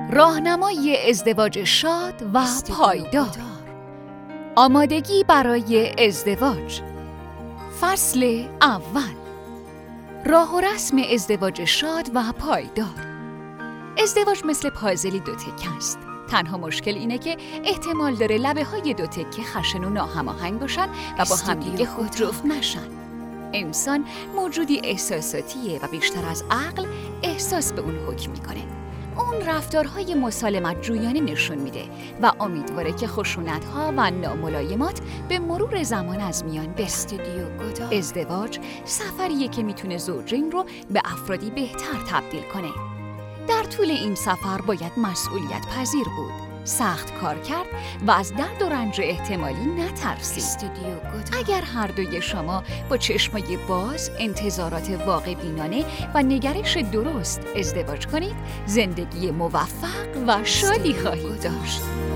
راهنمای ازدواج شاد و پایدار. آمادگی برای ازدواج. فصل اول. راه و رسم ازدواج شاد و پایدار. ازدواج مثل پازلی دو تکه است. تنها مشکل اینه که احتمال داره لبه های دو تکه خشن و ناهماهنگ باشن و با همدیگه خود جفت نشن. انسان موجودی احساساتیه و بیشتر از عقل احساس به اون حکم میکنه. اون رفتارهای مسالمت جویانه نشون میده و امیدواره که خشونت‌ها و ناملایمات به مرور زمان از میان بره. ازدواج سفریه که میتونه زوجین رو به افرادی بهتر تبدیل کنه. در طول این سفر باید مسئولیت پذیر بود، سخت کار کرد و از درد و رنج احتمالی نترسید. اگر هر دوی شما با چشمای باز، انتظارات واقع بینانه و نگرش درست ازدواج کنید، زندگی موفق و شادی خواهید داشت.